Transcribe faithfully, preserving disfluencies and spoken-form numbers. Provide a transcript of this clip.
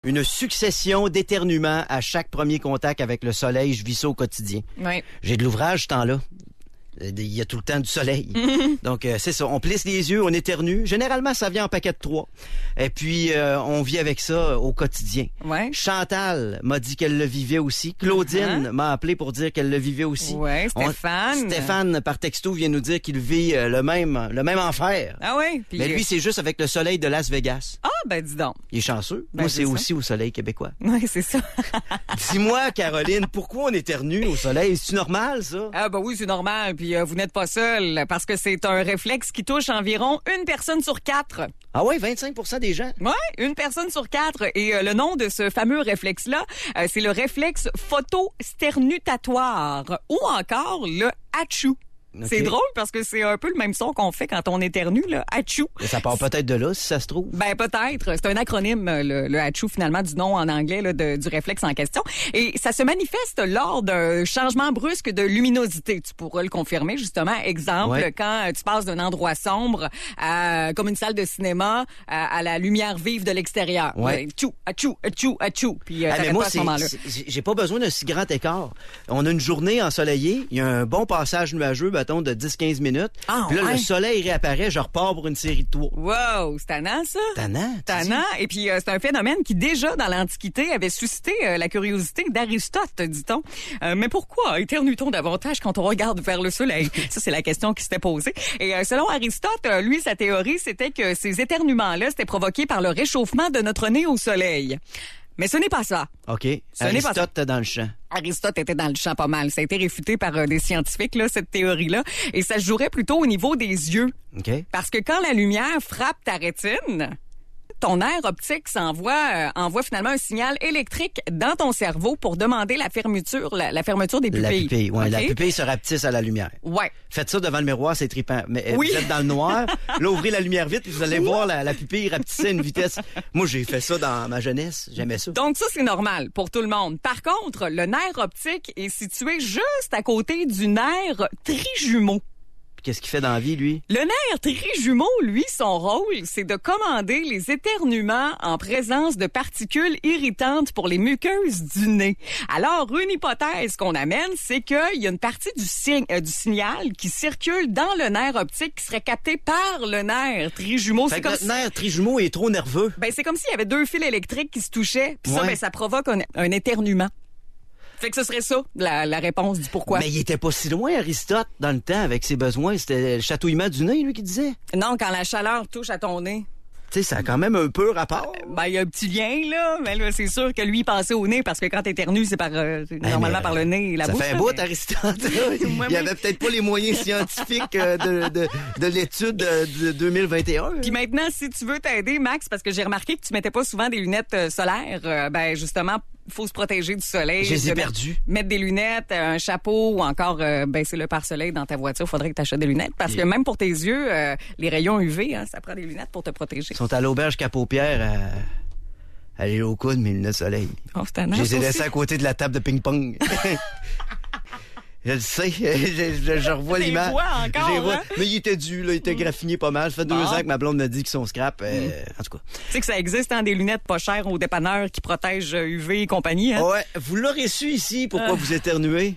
Une succession d'éternuements à chaque premier contact avec le soleil, je vis ça au quotidien. Oui. J'ai de l'ouvrage ce temps-là. Il y a tout le temps du soleil. Donc, euh, c'est ça. On plisse les yeux, on éternue. Généralement, ça vient en paquet de trois. Et puis, euh, on vit avec ça au quotidien. Ouais. Chantal m'a dit qu'elle le vivait aussi. Claudine uh-huh. m'a appelé pour dire qu'elle le vivait aussi. Ouais, Stéphane. On, Stéphane, par texto, vient nous dire qu'il vit euh, le même le même enfer. Ah oui? Mais lui, c'est juste avec le soleil de Las Vegas. Ah, ben dis donc. Il est chanceux. Ben, Moi, c'est, c'est aussi ça. au soleil québécois. Oui, c'est ça. Dis-moi, Caroline, pourquoi on éternue au soleil? C'est-tu normal, ça? Ah ben oui, c'est normal. Puis euh, vous n'êtes pas seul, parce que c'est un réflexe qui touche environ une personne sur quatre. Ah oui, vingt-cinq pour cent des gens? Oui, une personne sur quatre. Et euh, le nom de ce fameux réflexe-là, euh, c'est le réflexe photosternutatoire ou encore le hatchou. Okay. C'est drôle parce que c'est un peu le même son qu'on fait quand on éternue, là, hatchou. Ça part peut-être de là, si ça se trouve. Ben peut-être. C'est un acronyme, le, le hatchou, finalement, du nom en anglais là, de, du réflexe en question. Et ça se manifeste lors d'un changement brusque de luminosité. Tu pourras le confirmer, justement. Exemple, ouais. quand tu passes d'un endroit sombre, à, comme une salle de cinéma, à, à la lumière vive de l'extérieur. Ouais. Hatchou, hatchou, hatchou, hatchou. Puis ah, mais moi, pas à ce moment-là. J'ai pas besoin d'un si grand écart. On a une journée ensoleillée, il y a un bon passage nuageux, mettons, de dix à quinze minutes. Ah, puis là, ouais. le soleil réapparaît, je repars pour une série de tours. Wow, c'est tannant, ça? Tannant. Tannant. Et puis, euh, c'est un phénomène qui, déjà, dans l'Antiquité, avait suscité euh, la curiosité d'Aristote, dit-on. Euh, mais pourquoi éternue-t-on davantage quand on regarde vers le soleil? Ça, c'est la question qui s'était posée. Et euh, selon Aristote, euh, lui, sa théorie, c'était que ces éternuements-là, c'était provoqué par le réchauffement de notre nez au soleil. Mais ce n'est pas ça. OK. Ce Aristote était dans le champ. Aristote était dans le champ pas mal. Ça a été réfuté par euh, des scientifiques, là, cette théorie-là. Et ça se jouerait plutôt au niveau des yeux. OK. Parce que quand la lumière frappe ta rétine, ton nerf optique s'envoie euh, envoie finalement un signal électrique dans ton cerveau pour demander la fermeture, la, la fermeture des pupilles. La pupille, oui. Okay? La pupille se rapetisse à la lumière. Ouais. Faites ça devant le miroir, c'est trippant. Mais oui. vous êtes dans le noir, là, ouvrez la lumière vite, puis vous allez voir la, la pupille rapetisser à une vitesse. Moi, j'ai fait ça dans ma jeunesse. J'aimais ça. Donc ça, c'est normal pour tout le monde. Par contre, le nerf optique est situé juste à côté du nerf trijumeau. Qu'est-ce qu'il fait dans la vie, lui? Le nerf trijumeau, lui, son rôle, c'est de commander les éternuements en présence de particules irritantes pour les muqueuses du nez. Alors, une hypothèse qu'on amène, c'est qu'il y a une partie du, signe, euh, du signal qui circule dans le nerf optique qui serait capté par le nerf trijumeau. Fait c'est que comme le si... nerf trijumeau est trop nerveux. Ben, c'est comme s'il y avait deux fils électriques qui se touchaient, puis ouais. ça, ben, ça provoque un, un éternuement. Fait que ce serait ça, la, la réponse du pourquoi. Mais il était pas si loin, Aristote, dans le temps, avec ses besoins. C'était le chatouillement du nez, lui, qui disait. Non, quand la chaleur touche à ton nez. Tu sais, ça a quand même un peu rapport. Ben, il y a un petit lien, là. Mais là, c'est sûr que lui, il pensait au nez, parce que quand t'éternues, c'est par, euh, c'est hey, normalement par le nez et la ça bouche. Ça fait un bout, mais... Aristote. Il y avait peut-être pas les moyens scientifiques de, de, de l'étude de deux mille vingt et un. Puis maintenant, si tu veux t'aider, Max, parce que j'ai remarqué que tu mettais pas souvent des lunettes solaires, euh, ben, justement, il faut se protéger du soleil. Je les ai perdues. Mettre des lunettes, un chapeau ou encore euh, baisser le pare-soleil dans ta voiture. Il faudrait que tu achètes des lunettes parce que même pour tes yeux, euh, les rayons U V, hein, ça prend des lunettes pour te protéger. Ils sont à l'auberge Cap-aux-Pierre à aller au coude, mes lunettes de soleil. Oh, c'est un Je les ai laissées à côté de la table de ping-pong. Je le sais, je, je, je revois tu l'image. Les vois encore, vois. Hein? Mais il était dû, là, il était graffiné pas mal. Ça fait bon. deux ans que ma blonde m'a dit qu'ils sont scrap. Euh, mm. En tout cas. Tu sais que ça existe, hein, des lunettes pas chères aux dépanneurs qui protègent U V et compagnie. Hein? Ouais, vous l'aurez su ici, pourquoi euh. vous éternuez.